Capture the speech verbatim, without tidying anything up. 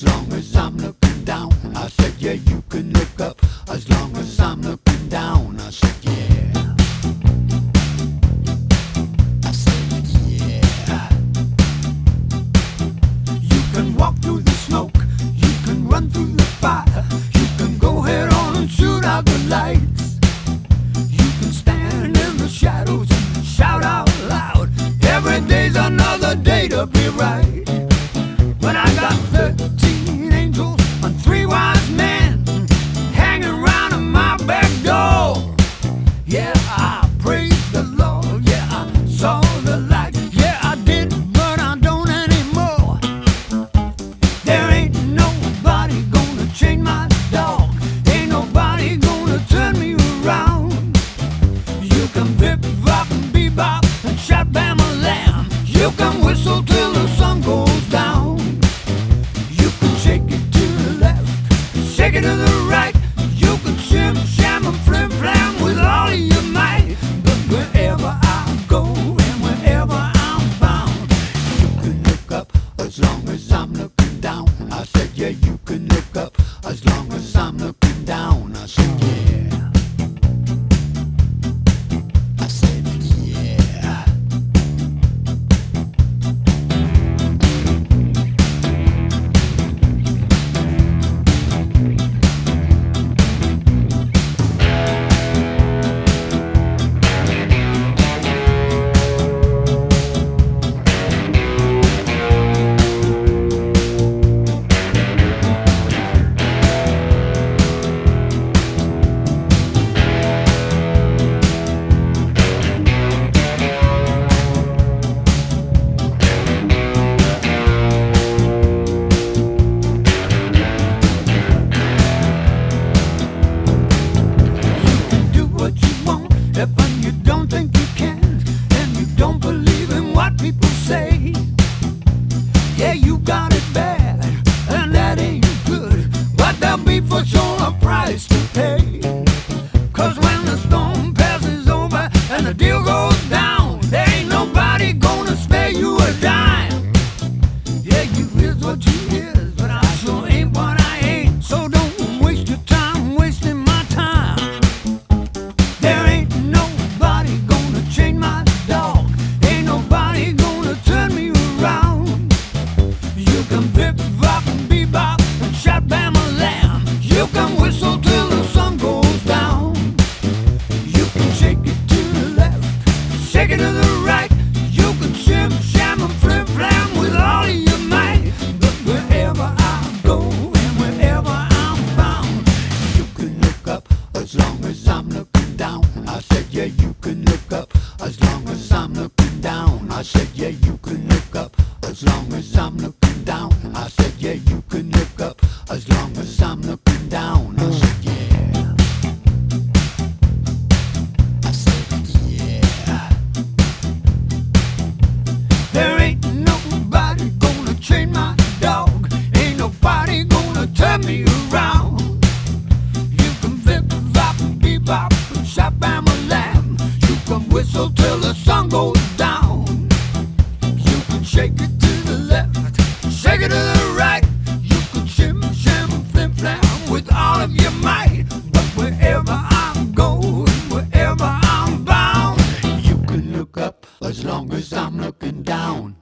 as long as I'm looking down. I said, yeah, you can look up as long as I'm looking down. I said, yeah. I said, yeah. You can walk through the smoke, you can run through the fire, you can go head on and shoot out the lights. You can stand in the shadows and shout out loud. Every day's another day to be right. When I got thirteen angels and three wise men hanging around in my back door. Yeah, I praised the Lord. Yeah, I saw the light. Yeah, I did, but I don't anymore. There ain't nobody gonna change my dog. Ain't nobody gonna turn me around. You can bip, bop, and bebop and shout bam a lamb. You can whistle till the sun goes down. You can shake it to the left, shake it to the right. You can shim, sham, and flim, flam with all of your might. But wherever I go and wherever I'm bound, you can look up as long as I'm looking down. I said, yeah, you can look up as long as I'm looking down. I said, yeah. I said, yeah. If you don't think you can, and you don't believe in what people say, yeah, you got it bad, and that ain't good. But there'll be for sure a price to pay. Cause when the storm passes over and the deal goes down, there ain't nobody gonna spare you a dime. Yeah, you is what you is, but I sure ain't what I ain't. So don't waste your time wasting my time. There ain't nobody gonna change my dog. Ain't nobody gonna turn me around. You can bip, bop, and bebop and shout bam a lamb. You can whistle till the sun goes down. You can shake it to the left, shake it to the right. You can shim, sham, and flim, flam with all of your might. But wherever I go and wherever I'm bound, you can look up as long as I'm looking down. I said, yeah, you can look up as long as I'm looking down. I said, yeah, you can look up as long as I'm looking down. I said, yeah, you can look up as long as I'm looking down. I said, yeah. I said, yeah. There ain't nobody gonna change my dog. Ain't nobody gonna turn me around. You can flip, flop, and bebop and shout bam a lamb. You can whistle till the sun goes down. You can shake it to the left, shake it to the right. You can shim, sham, flim, flam with all of your might. But wherever I go and wherever I'm bound, you can look up as long as I'm looking down.